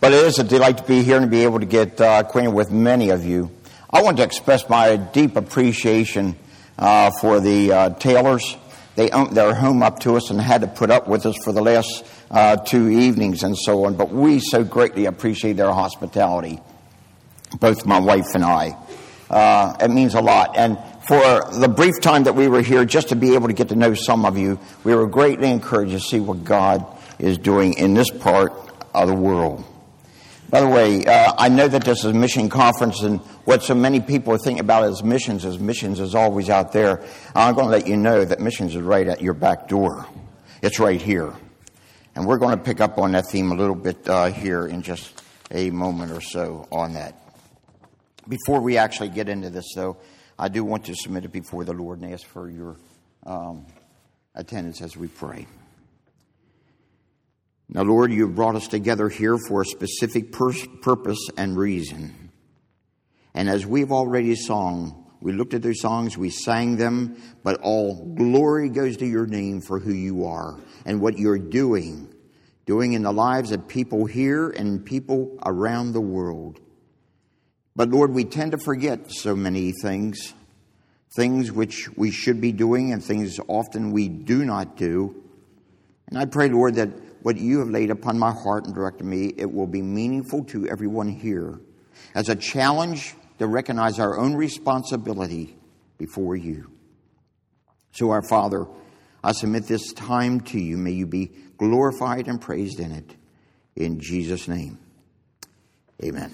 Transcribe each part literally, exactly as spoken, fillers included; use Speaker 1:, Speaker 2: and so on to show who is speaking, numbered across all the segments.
Speaker 1: But it is a delight to be here and be able to get uh, acquainted with many of you. I want to express my deep appreciation uh, for the uh, Taylors. They owned their home up to us and had to put up with us for the last uh, two evenings and so on. But we so greatly appreciate their hospitality, both my wife and I. Uh, it means a lot. And for the brief time that we were here, just to be able to get to know some of you, we were greatly encouraged to see what God is doing in this part of the world. By the way, uh, I know that this is a mission conference, and what so many people are thinking about as missions is missions is always out there. I'm going to let you know that missions is right at your back door. It's right here. And we're going to pick up on that theme a little bit uh, here in just a moment or so on that. Before we actually get into this, though, I do want to submit it before the Lord and ask for your um, attendance as we pray. Now, Lord, you have brought us together here for a specific pur- purpose and reason. And as we've already sung, we looked at those songs, we sang them, but all glory goes to your name for who you are and what you're doing, doing in the lives of people here and people around the world. But Lord, we tend to forget so many things, things which we should be doing and things often we do not do. And I pray, Lord, that what you have laid upon my heart and directed me, it will be meaningful to everyone here as a challenge to recognize our own responsibility before you. So, our Father, I submit this time to you. May you be glorified and praised in it. In Jesus' name, amen.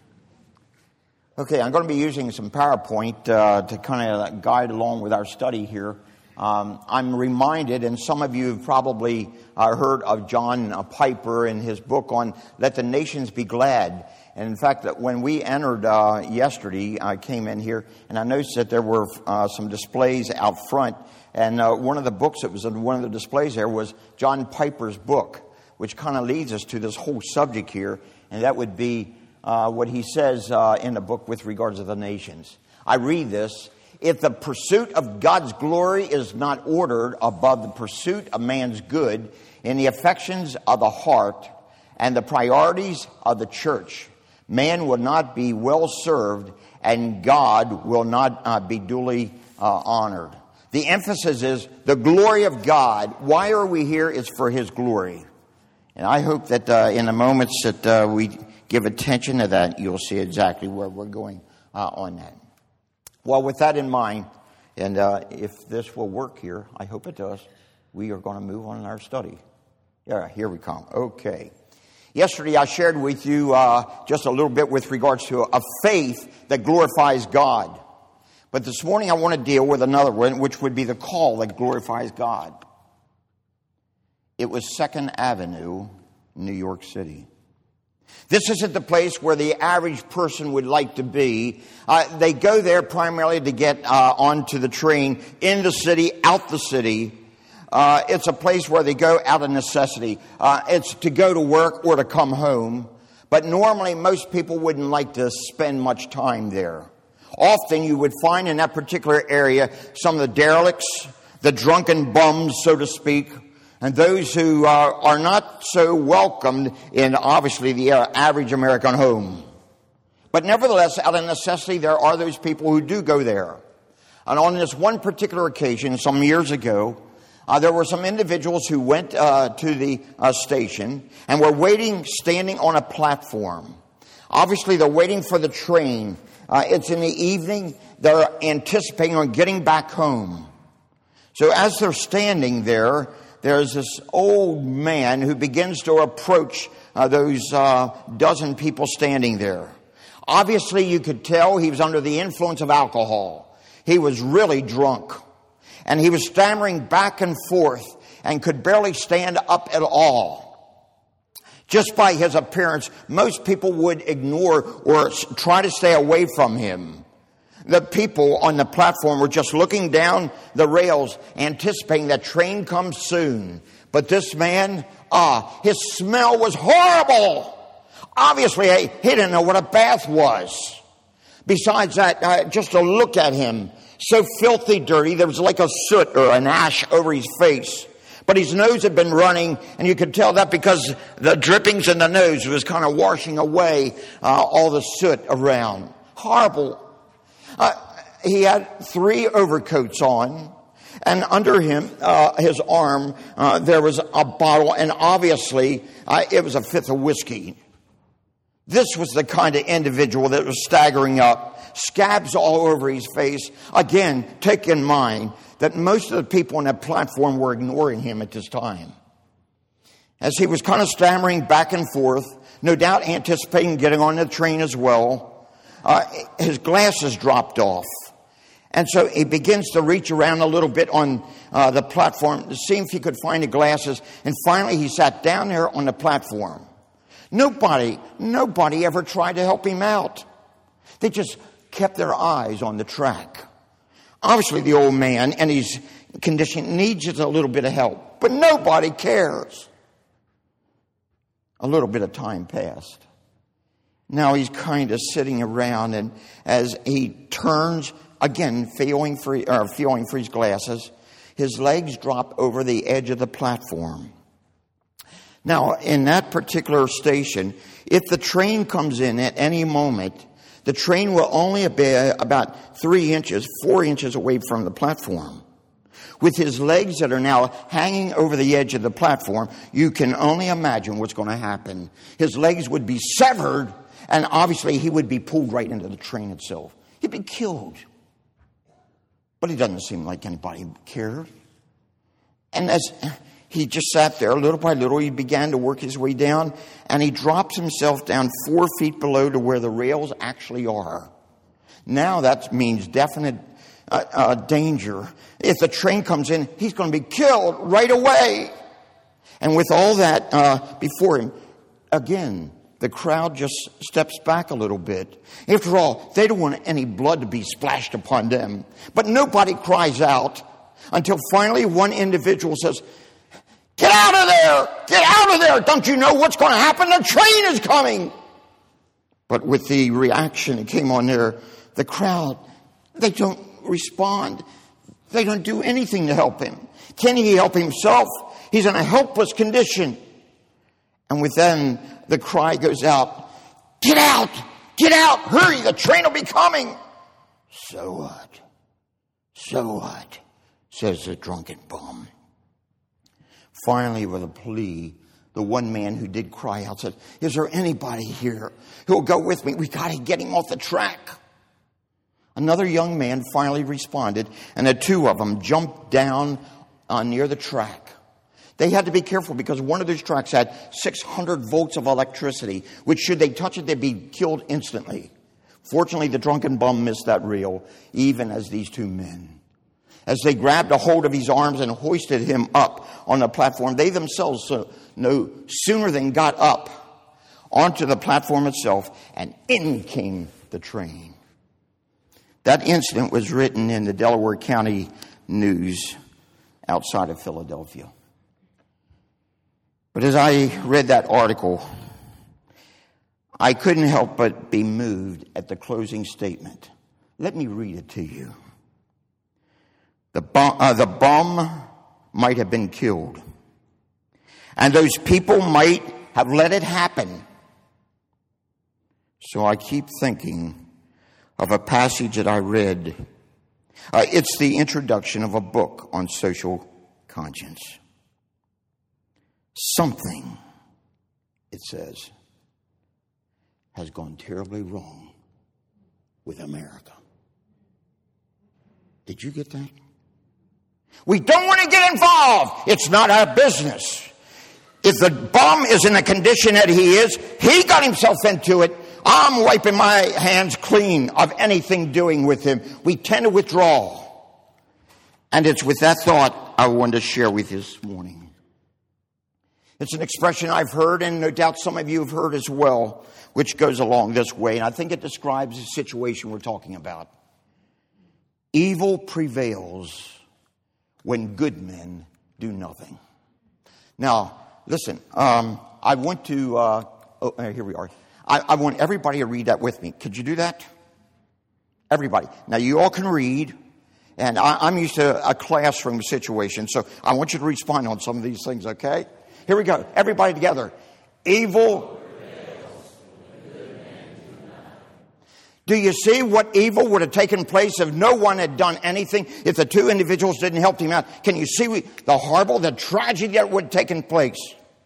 Speaker 1: Okay, I'm going to be using some PowerPoint uh, to kind of guide along with our study here. Um, I'm reminded, and some of you have probably uh, heard of John Piper in his book on Let the Nations Be Glad. And in fact, that when we entered uh, yesterday, I came in here and I noticed that there were uh, some displays out front. And uh, one of the books that was in one of the displays there was John Piper's book, which kind of leads us to this whole subject here. And that would be uh, what he says uh, in the book with regards to the nations. I read this. If the pursuit of God's glory is not ordered above the pursuit of man's good in the affections of the heart and the priorities of the church, man will not be well served and God will not uh, be duly uh, honored. The emphasis is the glory of God. Why are we here? It's for His glory. And I hope that uh, in the moments that uh, we give attention to that, you'll see exactly where we're going uh, on that. Well, with that in mind, and uh, if this will work here, I hope it does, we are going to move on in our study. Yeah, here we come. Okay. Yesterday I shared with you uh, just a little bit with regards to a faith that glorifies God. But this morning I want to deal with another one, which would be the call that glorifies God. It was Second Avenue, New York City. This isn't the place where the average person would like to be. Uh, they go there primarily to get uh, onto the train in the city, out the city. Uh, it's a place where they go out of necessity. Uh, it's to go to work or to come home. But normally most people wouldn't like to spend much time there. Often you would find in that particular area some of the derelicts, the drunken bums, so to speak, and those who uh, are not so welcomed in, obviously, the uh, average American home. But nevertheless, out of necessity, there are those people who do go there. And on this one particular occasion, some years ago, uh, there were some individuals who went uh, to the uh, station and were waiting, standing on a platform. Obviously, they're waiting for the train. Uh, it's in the evening. They're anticipating on getting back home. So as they're standing there, there's this old man who begins to approach uh, those uh, dozen people standing there. Obviously, you could tell he was under the influence of alcohol. He was really drunk. And he was stammering back and forth and could barely stand up at all. Just by his appearance, most people would ignore or try to stay away from him. The people on the platform were just looking down the rails, anticipating that train comes soon. But this man, ah, his smell was horrible. Obviously, he didn't know what a bath was. Besides that, uh, just to look at him, so filthy dirty, there was like a soot or an ash over his face. But his nose had been running, and you could tell that because the drippings in the nose was kind of washing away uh, all the soot around. Horrible. Uh, he had three overcoats on, and under him, uh, his arm, uh, there was a bottle, and obviously uh, it was a fifth of whiskey. This was the kind of individual that was staggering up, scabs all over his face. Again, take in mind that most of the people on that platform were ignoring him at this time. As he was kind of stammering back and forth, no doubt anticipating getting on the train as well, uh, his glasses dropped off. And so he begins to reach around a little bit on uh, the platform to see if he could find the glasses. And finally, he sat down there on the platform. Nobody, nobody ever tried to help him out. They just kept their eyes on the track. Obviously, the old man and his condition needs just a little bit of help, but nobody cares. A little bit of time passed. Now he's kind of sitting around, and as he turns, again, feeling for, or feeling for his glasses, his legs drop over the edge of the platform. Now, in that particular station, if the train comes in at any moment, the train will only be about three inches, four inches away from the platform. With his legs that are now hanging over the edge of the platform, you can only imagine what's going to happen. His legs would be severed, and obviously he would be pulled right into the train itself. He'd be killed. But it doesn't seem like anybody cared. And as he just sat there, little by little, he began to work his way down, and he drops himself down four feet below to where the rails actually are. Now that means definite uh, uh, danger. If the train comes in, he's going to be killed right away. And with all that uh, before him, again, the crowd just steps back a little bit. After all, they don't want any blood to be splashed upon them. But nobody cries out until finally one individual says, "Get out of there! Get out of there! Don't you know what's going to happen? The train is coming!" But with the reaction that came on there, the crowd, they don't respond. They don't do anything to help him. Can he help himself? He's in a helpless condition. And within the cry goes out, "Get out! Get out! Hurry! The train will be coming!" "So what? So what?" says the drunken bum. Finally, with a plea, the one man who did cry out said, "Is there anybody here who will go with me? We got to get him off the track." Another young man finally responded, and the two of them jumped down uh, near the track. They had to be careful because one of those tracks had six hundred volts of electricity, which should they touch it, they'd be killed instantly. Fortunately, the drunken bum missed that rail, even as these two men. As they grabbed a hold of his arms and hoisted him up on the platform, they themselves so, no sooner than got up onto the platform itself, and in came the train. That incident was written in the Delaware County News outside of Philadelphia. But as I read that article, I couldn't help but be moved at the closing statement. Let me read it to you. The bum, uh, the bum might have been killed, and those people might have let it happen. So I keep thinking of a passage that I read. Uh, it's the introduction of a book on social conscience. Something, it says, has gone terribly wrong with America. Did you get that? We don't want to get involved. It's not our business. If the bum is in the condition that he is, he got himself into it. I'm wiping my hands clean of anything doing with him. We tend to withdraw. And it's with that thought I wanted to share with you this morning. It's an expression I've heard, and no doubt some of you have heard as well, which goes along this way. And I think it describes the situation we're talking about. Evil prevails when good men do nothing. Now, listen, um, I want to, uh, oh, here we are. I, I want everybody to read that with me. Could you do that? Everybody. Now, you all can read. And I, I'm used to a classroom situation, so I want you to respond on some of these things, okay? Here we go. Everybody together. Evil. Do you see what evil would have taken place if no one had done anything, if the two individuals didn't help him out? Can you see the horrible, the tragedy that would have taken place?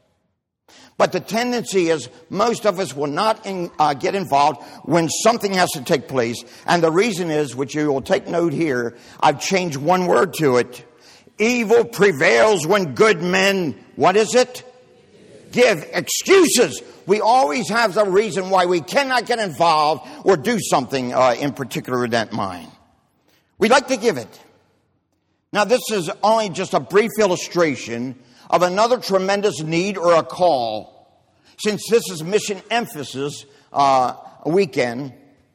Speaker 1: But the tendency is most of us will not in, uh, get involved when something has to take place. And the reason is, which you will take note here, I've changed one word to it. Evil prevails when good men, what is it? Give excuses. We always have the reason why we cannot get involved or do something uh, in particular in that mind. We like to give it. Now, this is only just a brief illustration of another tremendous need or a call. Since this is mission emphasis uh, weekend,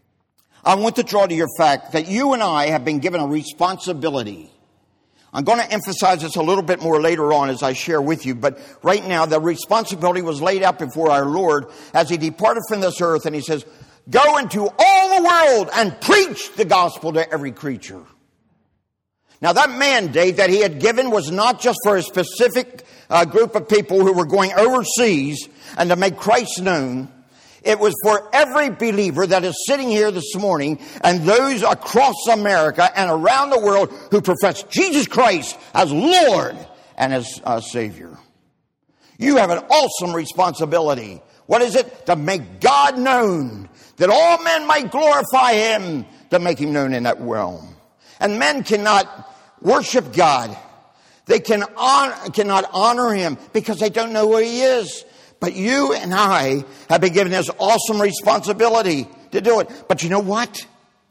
Speaker 1: I want to draw to your fact that you and I have been given a responsibility. I'm going to emphasize this a little bit more later on as I share with you, but right now the responsibility was laid out before our Lord as he departed from this earth, and he says, go into all the world and preach the gospel to every creature. Now that mandate that he had given was not just for a specific uh, group of people who were going overseas and to make Christ known. It was for every believer that is sitting here this morning and those across America and around the world who profess Jesus Christ as Lord and as uh, Savior. You have an awesome responsibility. What is it? To make God known, that all men might glorify him, to make him known in that realm. And men cannot worship God. They can honor, cannot honor him because they don't know who he is. But you and I have been given this awesome responsibility to do it. But you know what?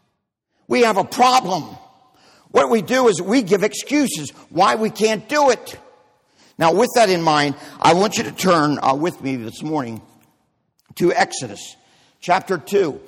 Speaker 1: We have a problem. What we do is we give excuses why we can't do it. Now, with that in mind, I want you to turn uh, with me this morning to Exodus chapter two.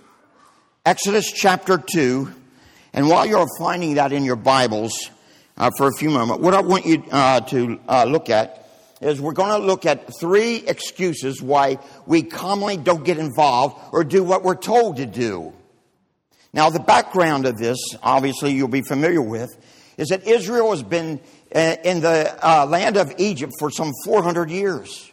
Speaker 1: Exodus chapter two. And while you're finding that in your Bibles uh, for a few moments, what I want you uh, to uh, look at is we're going to look at three excuses why we commonly don't get involved or do what we're told to do. Now, the background of this, obviously you'll be familiar with, is that Israel has been uh, in the uh, land of Egypt for some four hundred years.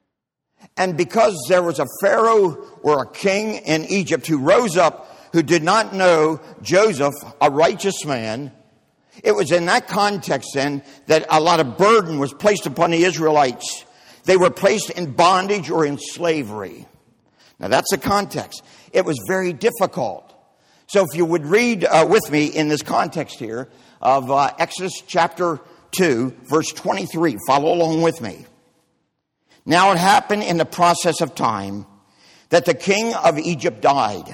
Speaker 1: And because there was a pharaoh or a king in Egypt who rose up who did not know Joseph, a righteous man, it was in that context then that a lot of burden was placed upon the Israelites. They were placed in bondage or in slavery. Now that's the context. It was very difficult. So if you would read uh, with me in this context here of uh, Exodus chapter two, verse twenty-three. Follow along with me. Now it happened in the process of time that the king of Egypt died.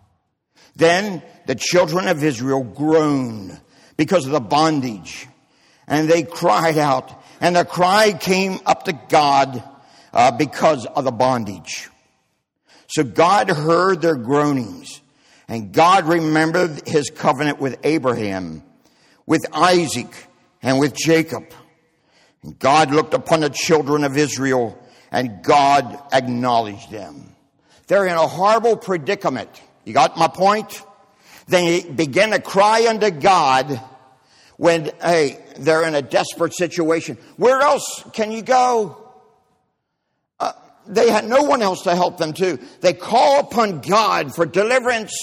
Speaker 1: Then the children of Israel groaned because of the bondage. And they cried out. And the cry came up to God uh, because of the bondage. So God heard their groanings. And God remembered his covenant with Abraham, with Isaac, and with Jacob. And God looked upon the children of Israel, and God acknowledged them. They're in a horrible predicament. You got my point? They began to cry unto God when, hey, they're in a desperate situation. Where else can you go? Uh, they had no one else to help them too. They call upon God for deliverance.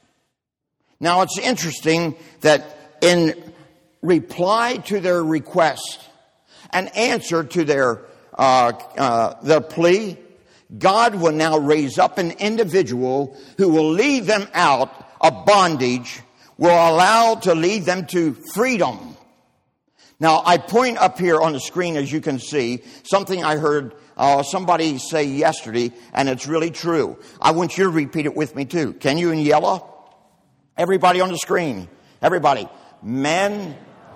Speaker 1: Now it's interesting that in reply to their request, an answer to their uh, uh, their plea, God will now raise up an individual who will lead them out of bondage, will allow to lead them to freedom. Now, I point up here on the screen, as you can see, something I heard uh, somebody say yesterday, and it's really true. I want you to repeat it with me too. Can you in yellow? Everybody on the screen. Everybody. Men.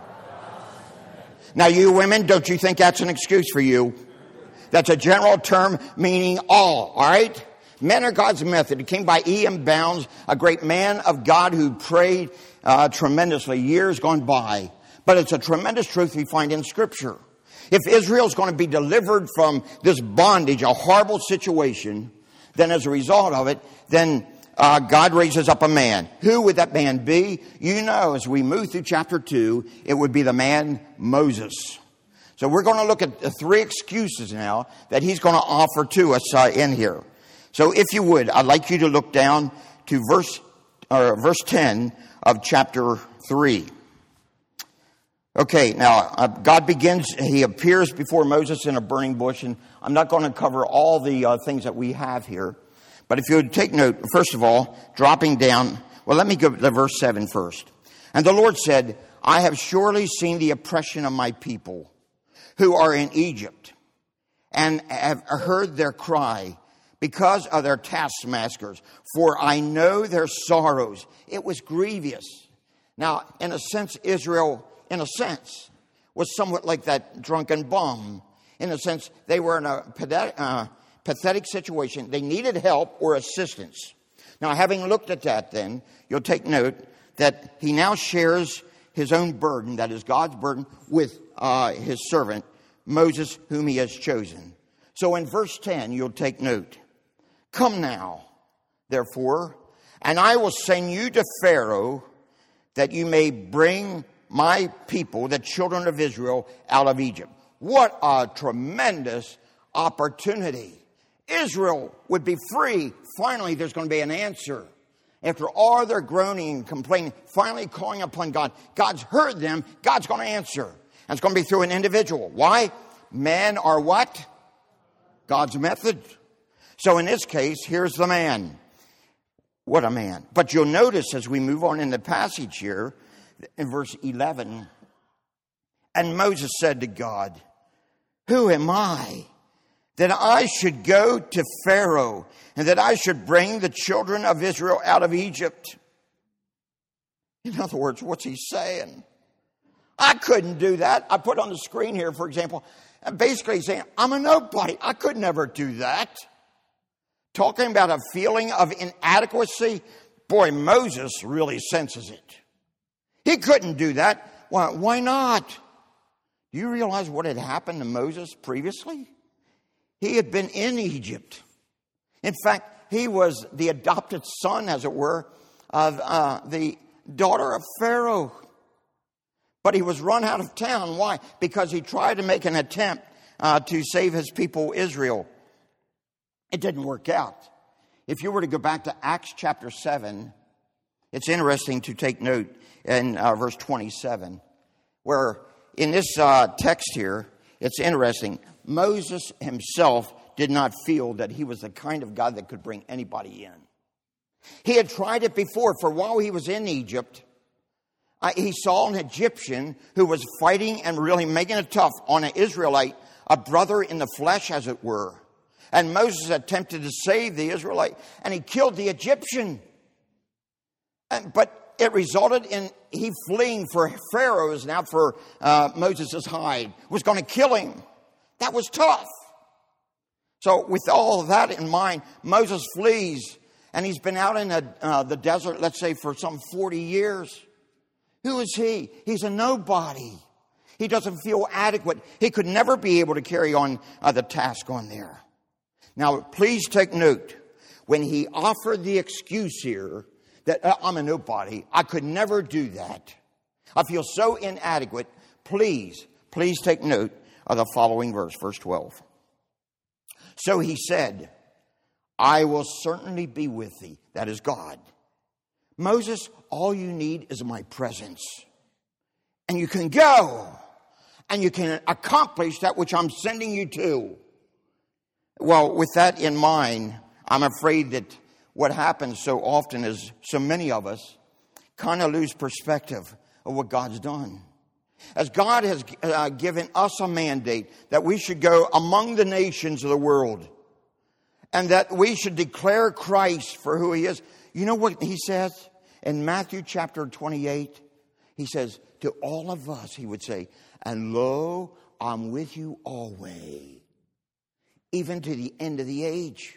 Speaker 1: Now, you women, don't you think that's an excuse for you? That's a general term meaning all, all right? Men are God's method. It came by E M Bounds, a great man of God who prayed uh, tremendously, years gone by. But it's a tremendous truth we find in Scripture. If Israel's going to be delivered from this bondage, a horrible situation, then as a result of it, then uh, God raises up a man. Who would that man be? You know, as we move through chapter two, it would be the man Moses. So we're going to look at the three excuses now that he's going to offer to us uh, in here. So if you would, I'd like you to look down to verse uh, verse ten of chapter three. Okay, now uh, God begins, he appears before Moses in a burning bush, and I'm not going to cover all the uh, things that we have here. But if you would take note, first of all, dropping down, well, let me go to verse seven first. And the Lord said, I have surely seen the oppression of my people who are in Egypt, and have heard their cry because of their taskmasters, for I know their sorrows. It was grievous. Now, in a sense, Israel, in a sense, was somewhat like that drunken bum. In a sense, they were in a pathetic, uh, pathetic situation. They needed help or assistance. Now, having looked at that then, you'll take note that he now shares his own burden, that is God's burden, with uh, his servant, Moses, whom he has chosen. So in verse ten, you'll take note. Come now, therefore, and I will send you to Pharaoh, that you may bring my people, the children of Israel, out of Egypt. What a tremendous opportunity. Israel would be free. Finally, there's going to be an answer. After all their groaning and complaining, finally calling upon God. God's heard them. God's going to answer. And it's going to be through an individual. Why? Men are what? God's method. So in this case, here's the man. What a man. But you'll notice as we move on in the passage here, in verse eleven, and Moses said to God, who am I that I should go to Pharaoh and that I should bring the children of Israel out of Egypt? In other words, what's he saying? I couldn't do that. I put on the screen here, for example, and basically he's saying, I'm a nobody. I could never do that. Talking about a feeling of inadequacy. Boy, Moses really senses it. He couldn't do that. Why, why not? Do you realize what had happened to Moses previously? He had been in Egypt. In fact, he was the adopted son, as it were, of uh, the daughter of Pharaoh. But he was run out of town. Why? Because he tried to make an attempt uh, to save his people Israel. It didn't work out. If you were to go back to Acts chapter seven, it's interesting to take note in uh, verse twenty-seven, where in this uh, text here, it's interesting. Moses himself did not feel that he was the kind of God that could bring anybody in. He had tried it before, for while he was in Egypt, uh, he saw an Egyptian who was fighting and really making it tough on an Israelite, a brother in the flesh, as it were. And Moses attempted to save the Israelite, and he killed the Egyptian. And, but it resulted in he fleeing for Pharaoh's, now for uh, Moses' hide, was going to kill him. That was tough. So with all of that in mind, Moses flees, and he's been out in the, uh, the desert, let's say, for some forty years. Who is he? He's a nobody. He doesn't feel adequate. He could never be able to carry on uh, the task on there. Now, please take note. When he offered the excuse here that uh, I'm a nobody, I could never do that, I feel so inadequate, please, please take note of the following verse, verse twelve. So he said, I will certainly be with thee. That is God. Moses, all you need is my presence. And you can go. And you can accomplish that which I'm sending you to. Well, with that in mind, I'm afraid that what happens so often is so many of us kind of lose perspective of what God's done. As God has uh, given us a mandate that we should go among the nations of the world and that we should declare Christ for who he is. You know what he says in Matthew chapter twenty-eight? He says, to all of us, he would say, and lo, I'm with you always, even to the end of the age.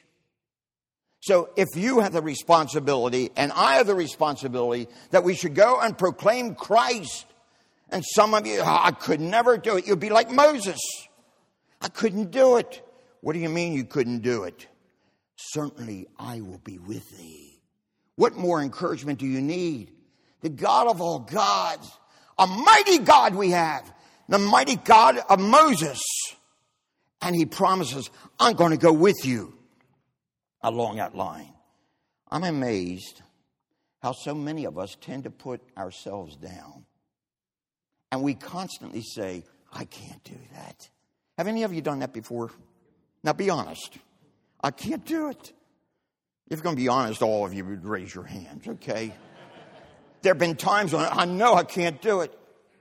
Speaker 1: So if you have the responsibility, and I have the responsibility, that we should go and proclaim Christ, and some of you, oh, I could never do it. You'd be like Moses. I couldn't do it. What do you mean you couldn't do it? Certainly I will be with thee. What more encouragement do you need? The God of all gods, a mighty God we have, the mighty God of Moses. And he promises, I'm going to go with you along that line. I'm amazed how so many of us tend to put ourselves down. And we constantly say, I can't do that. Have any of you done that before? Now be honest. I can't do it. If you're going to be honest, all of you would raise your hands, okay? There have been times when I know I can't do it.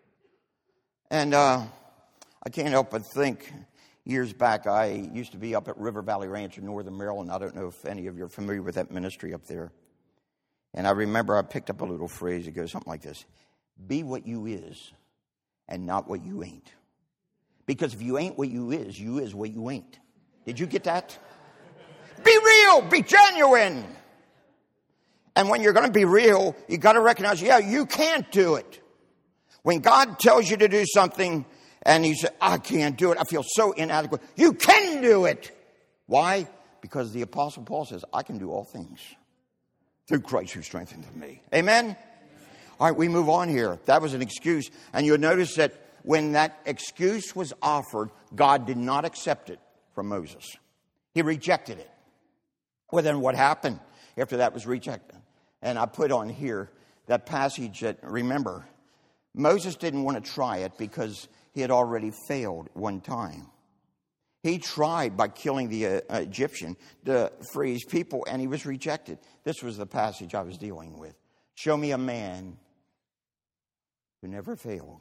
Speaker 1: And uh, I can't help but think, years back, I used to be up at River Valley Ranch in northern Maryland. I don't know if any of you are familiar with that ministry up there. And I remember I picked up a little phrase that goes something like this. Be what you is and not what you ain't. Because if you ain't what you is, you is what you ain't. Did you get that? Be real. Be genuine. And when you're going to be real, you got to recognize, yeah, you can't do it. When God tells you to do something and you say, I can't do it, I feel so inadequate. You can do it. Why? Because the Apostle Paul says, I can do all things through Christ who strengthens me. Amen? All right, we move on here. That was an excuse. And you'll notice that when that excuse was offered, God did not accept it from Moses. He rejected it. Well, then what happened after that was rejected? And I put on here that passage that, remember, Moses didn't want to try it because he had already failed one time. He tried by killing the uh, Egyptian to free his people, and he was rejected. This was the passage I was dealing with. Show me a man who never failed,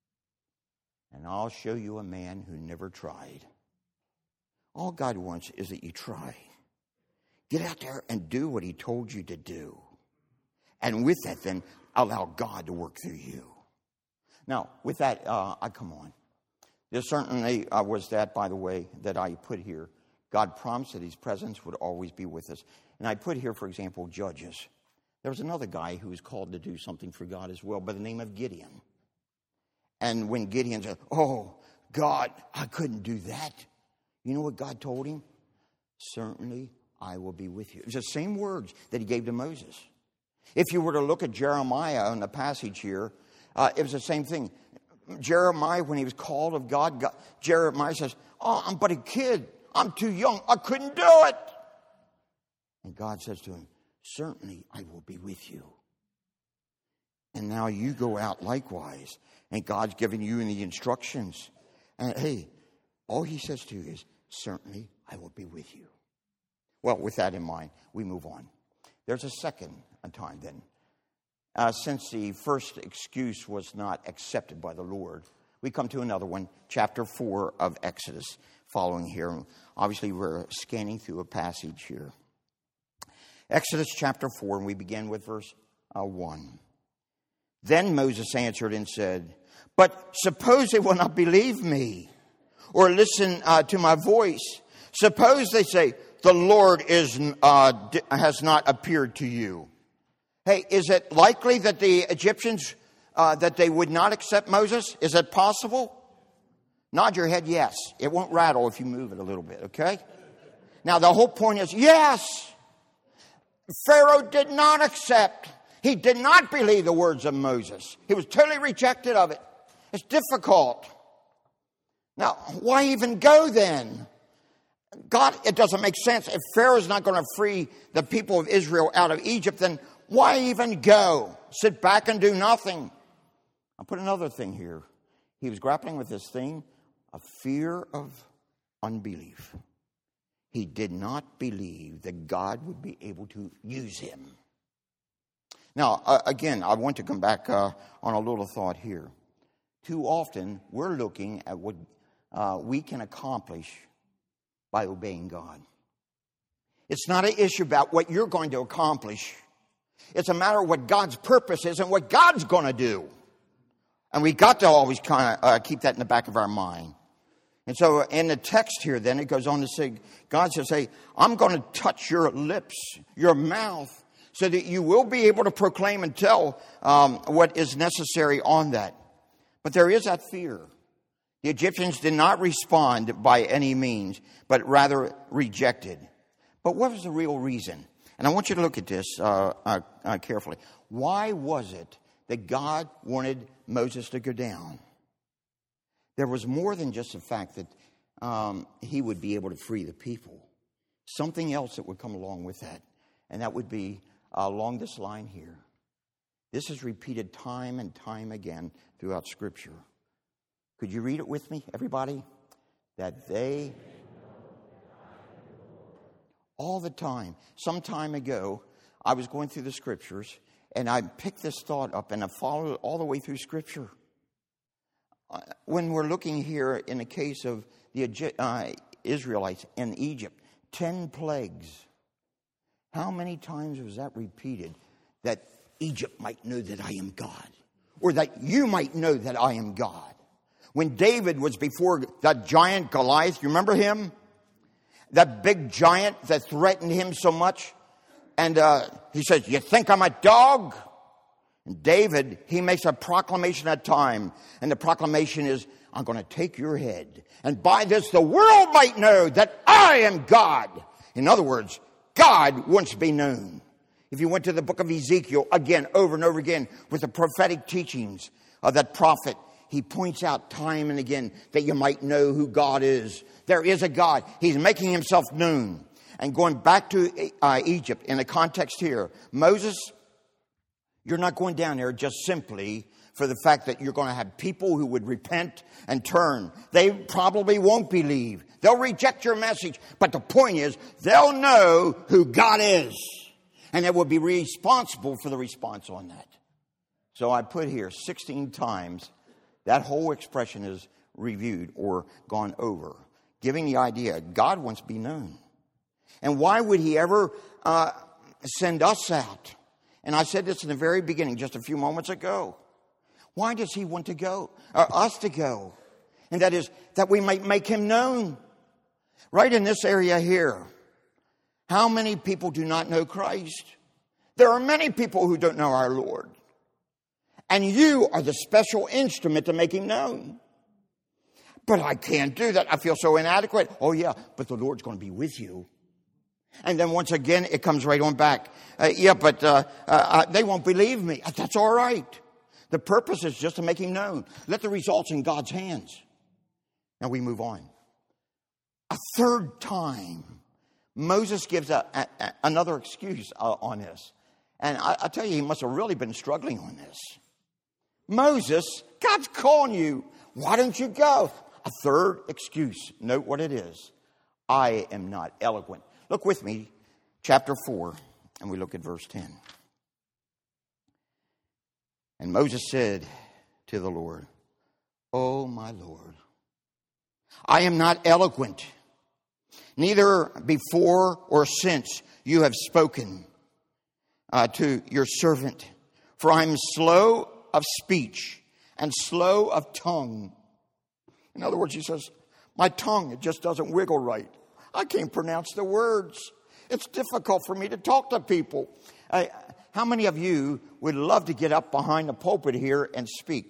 Speaker 1: and I'll show you a man who never tried. All God wants is that you try. Get out there and do what he told you to do. And with that, then, allow God to work through you. Now, with that, uh, I come on. There certainly uh, was that, by the way, that I put here. God promised that his presence would always be with us. And I put here, for example, Judges. There was another guy who was called to do something for God as well by the name of Gideon. And when Gideon said, oh, God, I couldn't do that. You know what God told him? Certainly I will be with you. It's the same words that he gave to Moses. If you were to look at Jeremiah in the passage here, uh, it was the same thing. Jeremiah, when he was called of God, God, Jeremiah says, oh, I'm but a kid. I'm too young. I couldn't do it. And God says to him, certainly I will be with you. And now you go out likewise. And God's giving you the instructions. And hey, all he says to you is, certainly I will be with you. Well, with that in mind, we move on. There's a second time then. Uh, since the first excuse was not accepted by the Lord, we come to another one, chapter four of Exodus, following here. Obviously, we're scanning through a passage here. Exodus chapter four, and we begin with verse uh, one. Then Moses answered and said, but suppose they will not believe me or listen uh, to my voice. Suppose they say, the Lord is uh, has not appeared to you. Hey, is it likely that the Egyptians, uh, that they would not accept Moses? Is it possible? Nod your head, yes. It won't rattle if you move it a little bit, okay? Now, the whole point is, yes, Pharaoh did not accept. He did not believe the words of Moses. He was totally rejected of it. It's difficult. Now, why even go then? God, it doesn't make sense. If Pharaoh's not going to free the people of Israel out of Egypt, then why even go? Sit back and do nothing. I'll put another thing here. He was grappling with this thing of fear of unbelief. He did not believe that God would be able to use him. Now, uh, again, I want to come back uh, on a little thought here. Too often, we're looking at what uh, we can accomplish by obeying God. It's not an issue about what you're going to accomplish. It's a matter of what God's purpose is and what God's going to do. And we got to always kind of uh, keep that in the back of our mind. And so in the text here, then, it goes on to say, God says, hey, I'm going to touch your lips, your mouth, so that you will be able to proclaim and tell um, what is necessary on that. But there is that fear. The Egyptians did not respond by any means, but rather rejected. But what was the real reason? And I want you to look at this uh, uh, uh, carefully. Why was it that God wanted Moses to go down? There was more than just the fact that um, he would be able to free the people. Something else that would come along with that. And that would be uh, along this line here. This is repeated time and time again throughout Scripture. Could you read it with me, everybody? That they, all the time, some time ago, I was going through the Scriptures, and I picked this thought up, and I followed it all the way through Scripture. Uh, when we're looking here in the case of the uh, Israelites in Egypt, ten plagues. How many times was that repeated? That Egypt might know that I am God. Or that you might know that I am God. When David was before that giant Goliath, you remember him? That big giant that threatened him so much. And uh, he says, you think I'm a dog? And David, he makes a proclamation at time. And the proclamation is, I'm going to take your head. And by this, the world might know that I am God. In other words, God wants to be known. If you went to the book of Ezekiel, again, over and over again, with the prophetic teachings of that prophet, he points out time and again that you might know who God is. There is a God. He's making himself known. And going back to uh, Egypt, in the context here, Moses, you're not going down there just simply for the fact that you're going to have people who would repent and turn. They probably won't believe. They'll reject your message. But the point is, they'll know who God is. And they will be responsible for the response on that. So I put here sixteen times that whole expression is reviewed or gone over, giving the idea God wants to be known. And why would he ever uh, send us out? And I said this in the very beginning, just a few moments ago. Why does he want to go, or us to go? And that is that we might make him known. Right in this area here. How many people do not know Christ? There are many people who don't know our Lord. And you are the special instrument to make him known. But I can't do that. I feel so inadequate. Oh yeah, but the Lord's going to be with you. And then once again, it comes right on back. Uh, yeah, but uh, uh, they won't believe me. That's all right. The purpose is just to make him known. Let the results in God's hands. Now we move on. A third time, Moses gives a, a, a, another excuse uh, on this. And I, I tell you, he must have really been struggling on this. Moses, God's calling you. Why don't you go? A third excuse. Note what it is. I am not eloquent. Look with me, chapter four, and we look at verse ten. And Moses said to the Lord, "Oh, my Lord, I am not eloquent, neither before or since you have spoken uh, to your servant. For I am slow of speech and slow of tongue." In other words, he says, my tongue, it just doesn't wiggle right. I can't pronounce the words. It's difficult for me to talk to people. Uh, how many of you would love to get up behind the pulpit here and speak?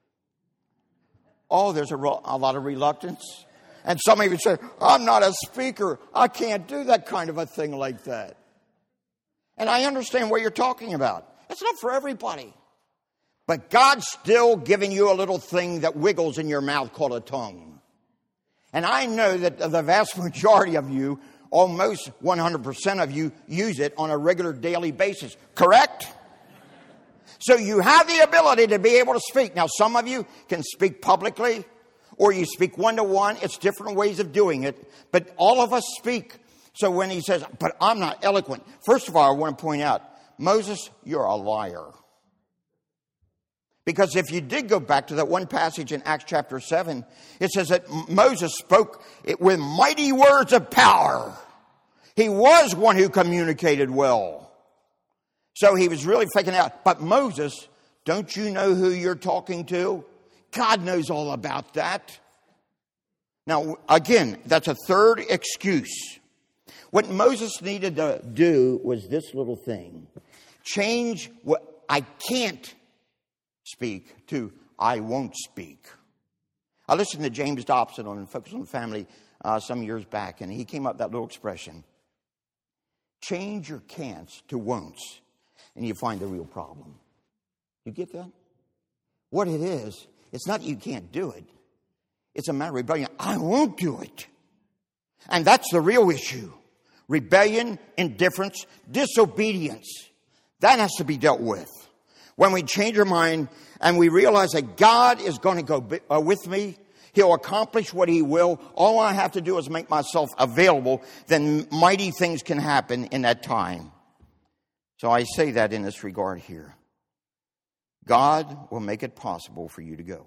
Speaker 1: Oh, there's a, a lot of reluctance. And some of you say, I'm not a speaker. I can't do that kind of a thing like that. And I understand what you're talking about. It's not for everybody. But God's still giving you a little thing that wiggles in your mouth called a tongue. And I know that the vast majority of you, almost one hundred percent of you, use it on a regular daily basis. Correct? So you have the ability to be able to speak. Now, some of you can speak publicly, or you speak one-to-one. It's different ways of doing it. But all of us speak. So when he says, but I'm not eloquent. First of all, I want to point out, Moses, you're a liar. Because if you did go back to that one passage in Acts chapter seven, it says that Moses spoke it with mighty words of power. He was one who communicated well. So he was really faking out. But Moses, don't you know who you're talking to? God knows all about that. Now, again, that's a third excuse. What Moses needed to do was this little thing. Change what I can't speak to I won't speak. I listened to James Dobson on Focus on the Family uh, some years back, and he came up with that little expression. Change your can'ts to won'ts, and you find the real problem. You get that? What it is, it's not you can't do it. It's a matter of rebellion. I won't do it. And that's the real issue. Rebellion, indifference, disobedience. That has to be dealt with. When we change our mind and we realize that God is going to go uh, with me, He'll accomplish what He will. All I have to do is make myself available. Then mighty things can happen in that time. So I say that in this regard here. God will make it possible for you to go.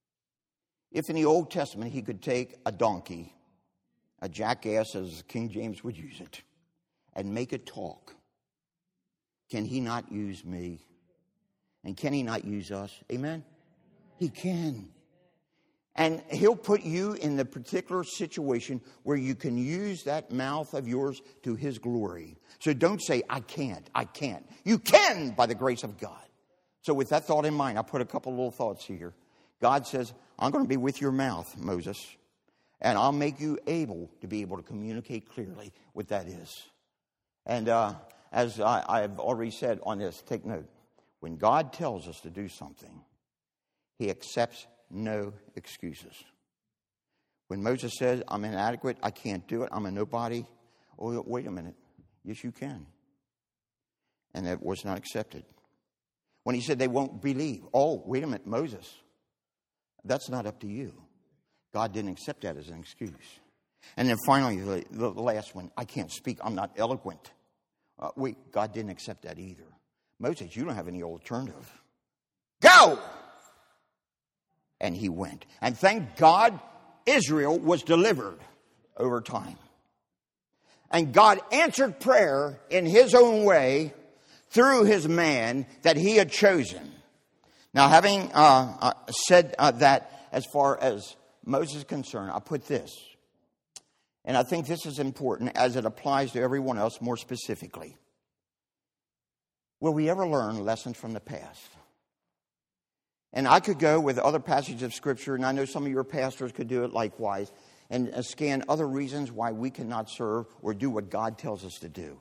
Speaker 1: If in the Old Testament He could take a donkey, a jackass as King James would use it, and make it talk, can He not use me? And can He not use us? Amen? He can. And He'll put you in the particular situation where you can use that mouth of yours to His glory. So don't say, I can't, I can't. You can by the grace of God. So with that thought in mind, I put a couple little thoughts here. God says, I'm going to be with your mouth, Moses, and I'll make you able to be able to communicate clearly what that is. And uh, as I, I've already said on this, take note. When God tells us to do something, He accepts no excuses. When Moses said, I'm inadequate, I can't do it, I'm a nobody. Oh, wait a minute. Yes, you can. And that was not accepted. When He said they won't believe. Oh, wait a minute, Moses. That's not up to you. God didn't accept that as an excuse. And then finally, the, the last one. I can't speak. I'm not eloquent. Uh, wait, God didn't accept that either. Moses, you don't have any alternative. Go! And he went. And thank God, Israel was delivered over time. And God answered prayer in His own way through His man that He had chosen. Now, having uh, uh, said uh, that as far as Moses is concerned, I put this. And I think this is important as it applies to everyone else more specifically. Will we ever learn lessons from the past? And I could go with other passages of Scripture, and I know some of your pastors could do it likewise, and scan other reasons why we cannot serve or do what God tells us to do.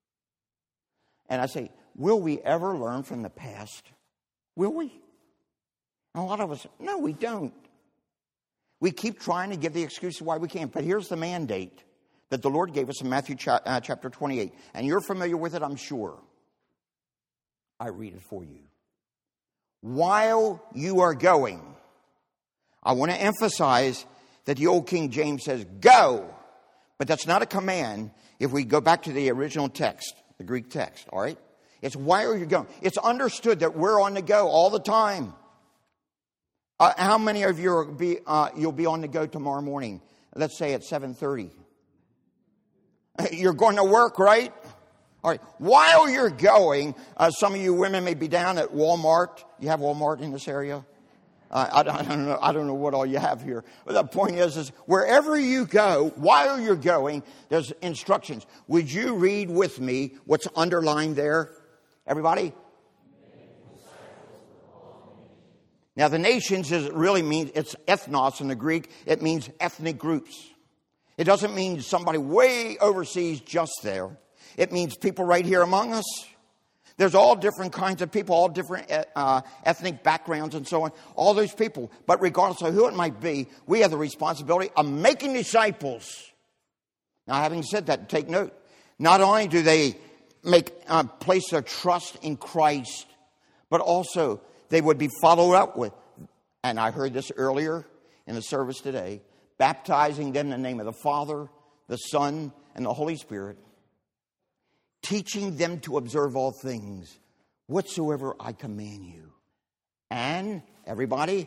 Speaker 1: And I say, will we ever learn from the past? Will we? And a lot of us, no, we don't. We keep trying to give the excuses why we can't. But here's the mandate that the Lord gave us in Matthew chapter twenty-eight. And you're familiar with it, I'm sure. I read it for you. While you are going, I want to emphasize that the old King James says, go. But that's not a command if we go back to the original text, the Greek text, all right? It's while you're going. It's understood that we're on the go all the time. Uh, how many of you will be, uh, you'll be on the go tomorrow morning? Let's say at seven thirty. You're going to work, right? All right. While you're going, uh, some of you women may be down at Walmart. You have Walmart in this area? Uh, I, I don't know. I don't know what all you have here. But the point is, is wherever you go, while you're going, there's instructions. Would you read with me what's underlined there? Everybody? Now, the nations is really means, it's ethnos in the Greek. It means ethnic groups. It doesn't mean somebody way overseas just there. It means people right here among us. There's all different kinds of people, all different uh, ethnic backgrounds and so on. All those people. But regardless of who it might be, we have the responsibility of making disciples. Now, having said that, take note. Not only do they make uh, place their trust in Christ, but also they would be followed up with, and I heard this earlier in the service today, baptizing them in the name of the Father, the Son, and the Holy Spirit, teaching them to observe all things, whatsoever I command you. And, everybody,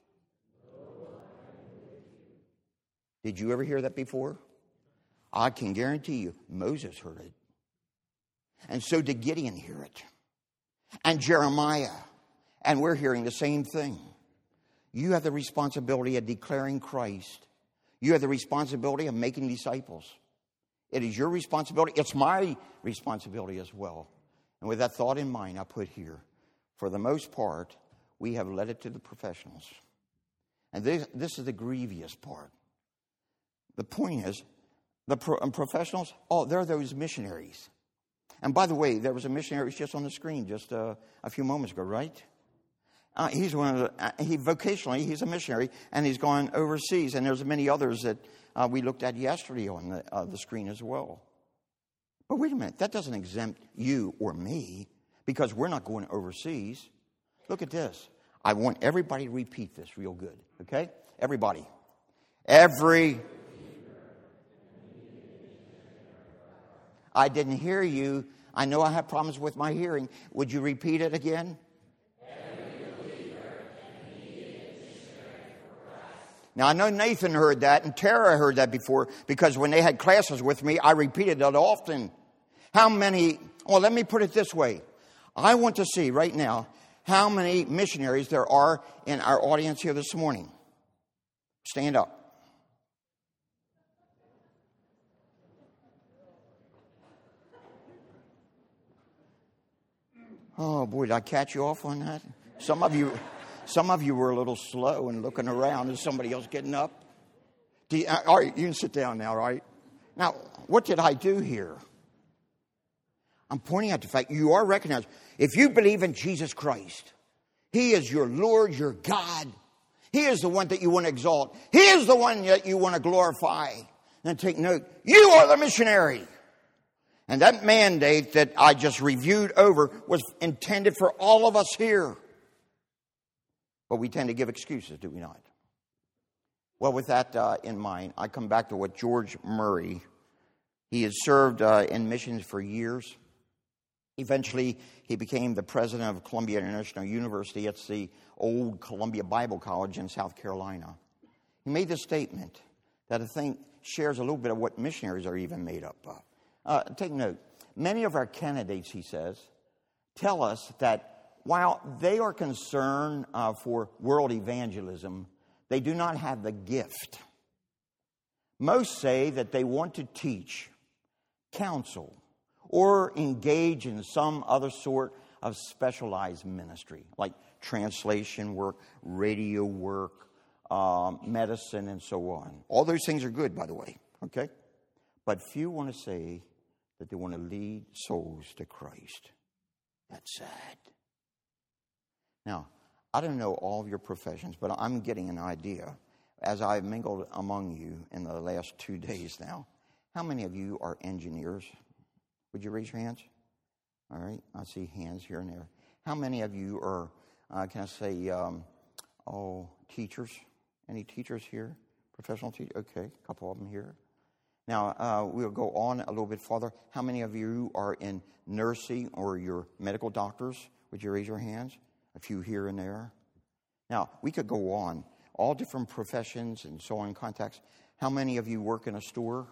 Speaker 1: did you ever hear that before? I can guarantee you, Moses heard it. And so did Gideon hear it. And Jeremiah. And we're hearing the same thing. You have the responsibility of declaring Christ. You have the responsibility of making disciples. It is your responsibility. It's my responsibility as well. And with that thought in mind, I put here, for the most part, we have led it to the professionals. And this, this is the grievous part. The point is, the pro- professionals, oh, they're those missionaries. And by the way, there was a missionary who was just on the screen just uh, a few moments ago, right? Uh, he's one of the, uh, he vocationally, he's a missionary, and he's gone overseas. And there's many others that uh, we looked at yesterday on the, uh, the screen as well. But wait a minute, that doesn't exempt you or me because we're not going overseas. Look at this. I want everybody to repeat this real good, okay? Everybody. Every... I didn't hear you. I know I have problems with my hearing. Would you repeat it again? Now, I know Nathan heard that and Tara heard that before because when they had classes with me, I repeated it often. How many, well, let me put it this way. I want to see right now how many missionaries there are in our audience here this morning. Stand up. Oh, boy, did I catch you off on that? Some of you some of you were a little slow and looking around. Is somebody else getting up? Do you, all right, you can sit down now, right? Now, what did I do here? I'm pointing out the fact you are recognized. If you believe in Jesus Christ, He is your Lord, your God. He is the one that you want to exalt. He is the one that you want to glorify. And take note, you are the missionary. And that mandate that I just reviewed over was intended for all of us here. But we tend to give excuses, do we not? Well, with that uh, in mind, I come back to what George Murray, he had served uh, in missions for years. Eventually, he became the president of Columbia International University. It's the old Columbia Bible College in South Carolina. He made this statement that I think shares a little bit of what missionaries are even made up of. Uh, take note. Many of our candidates, he says, tell us that while they are concerned uh, for world evangelism, they do not have the gift. Most say that they want to teach, counsel, or engage in some other sort of specialized ministry, like translation work, radio work, um, medicine, and so on. All those things are good, by the way, okay? But few want to say that they want to lead souls to Christ. That's sad. Now, I don't know all of your professions, but I'm getting an idea. As I've mingled among you in the last two days now, how many of you are engineers? Would you raise your hands? All right, I see hands here and there. How many of you are, uh, can I say, um, oh, teachers? Any teachers here? Professional teachers? Okay, a couple of them here. Now, uh, we'll go on a little bit farther. How many of you are in nursing or you're medical doctors? Would you raise your hands? A few here and there. Now, we could go on. All different professions and so on, contacts. How many of you work in a store?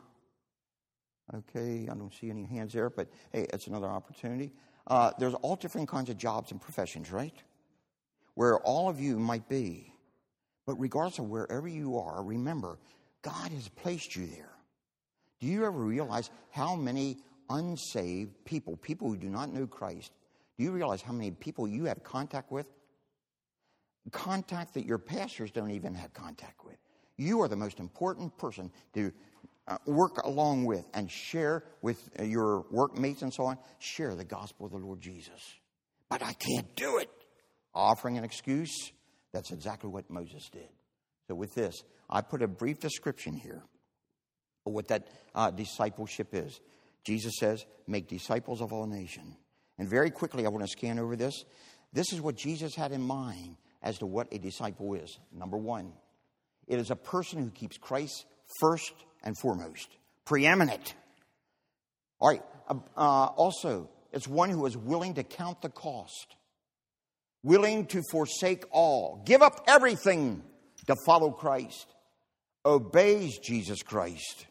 Speaker 1: Okay, I don't see any hands there, but hey, it's another opportunity. Uh, there's all different kinds of jobs and professions, right? Where all of you might be. But regardless of wherever you are, remember, God has placed you there. Do you ever realize how many unsaved people, people who do not know Christ, do you realize how many people you have contact with? Contact that your pastors don't even have contact with. You are the most important person to uh, work along with and share with uh, your workmates and so on. Share the gospel of the Lord Jesus. But I can't do it. Offering an excuse, that's exactly what Moses did. So with this, I put a brief description here of what that uh, discipleship is. Jesus says, make disciples of all nations. And very quickly, I want to scan over this. This is what Jesus had in mind as to what a disciple is. Number one, it is a person who keeps Christ first and foremost, preeminent. All right. Uh, uh, also, it's one who is willing to count the cost, willing to forsake all, give up everything to follow Christ, obeys Jesus Christ,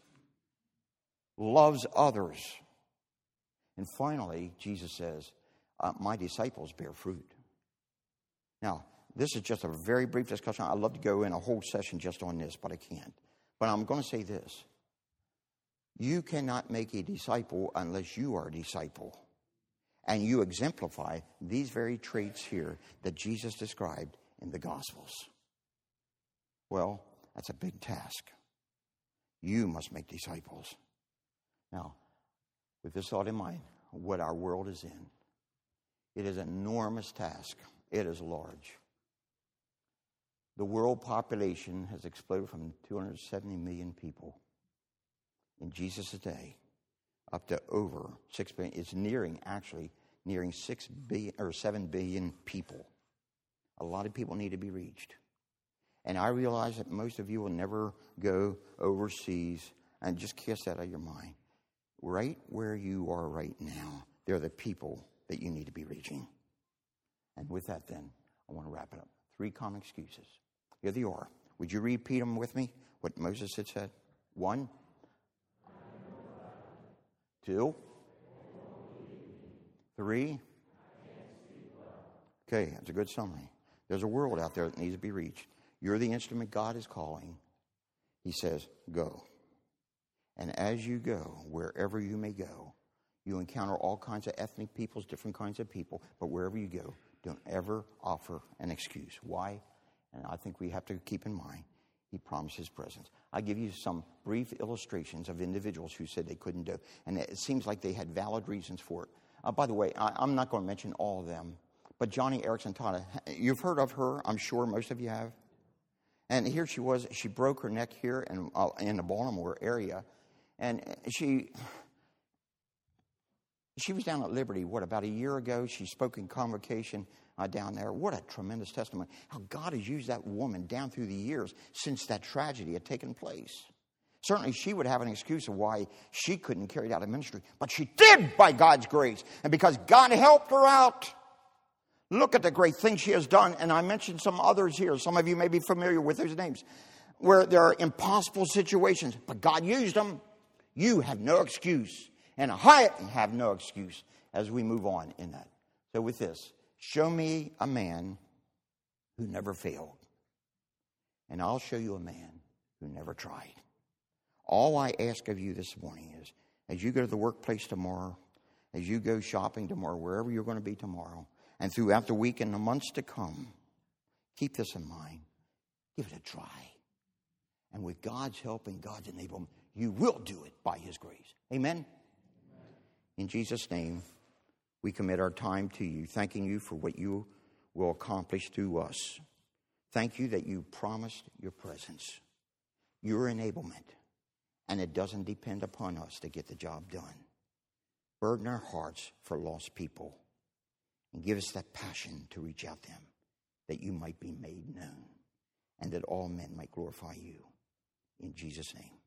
Speaker 1: loves others. And finally, Jesus says, uh, my disciples bear fruit. Now, this is just a very brief discussion. I'd love to go in a whole session just on this, but I can't. But I'm going to say this. You cannot make a disciple unless you are a disciple. And you exemplify these very traits here that Jesus described in the Gospels. Well, that's a big task. You must make disciples. Now, with this thought in mind, what our world is in. It is an enormous task. It is large. The world population has exploded from two hundred seventy million people in Jesus' day up to over six billion. It's nearing, actually, nearing six billion or seven billion people. A lot of people need to be reached. And I realize that most of you will never go overseas, and just cast that out of your mind. Right where you are right now, they're the people that you need to be reaching. And with that, then, I want to wrap it up. Three common excuses. Here they are. Would you repeat them with me? What Moses had said? One. Two. Three. Okay, that's a good summary. There's a world out there that needs to be reached. You're the instrument God is calling. He says, go. And as you go, wherever you may go, you encounter all kinds of ethnic peoples, different kinds of people, but wherever you go, don't ever offer an excuse. Why? And I think we have to keep in mind, he promised his presence. I give you some brief illustrations of individuals who said they couldn't do, and it seems like they had valid reasons for it. Uh, by the way, I, I'm not going to mention all of them, but Johnny Erickson Tada, you've heard of her, I'm sure most of you have. And here she was, she broke her neck here in, uh, in the Baltimore area, and she... She was down at Liberty, what, about a year ago? She spoke in convocation uh, down there. What a tremendous testimony. How God has used that woman down through the years since that tragedy had taken place. Certainly she would have an excuse of why she couldn't carry out a ministry. But she did by God's grace. And because God helped her out. Look at the great things she has done. And I mentioned some others here. Some of you may be familiar with those names. Where there are impossible situations. But God used them. You have no excuse. And I have no excuse as we move on in that. So with this, show me a man who never failed. And I'll show you a man who never tried. All I ask of you this morning is, as you go to the workplace tomorrow, as you go shopping tomorrow, wherever you're going to be tomorrow, and throughout the week and the months to come, keep this in mind. Give it a try. And with God's help and God's enablement, you will do it by his grace. Amen? In Jesus' name, we commit our time to you, thanking you for what you will accomplish through us. Thank you that you promised your presence, your enablement, and it doesn't depend upon us to get the job done. Burden our hearts for lost people and give us that passion to reach out to them, that you might be made known and that all men might glorify you. In Jesus' name.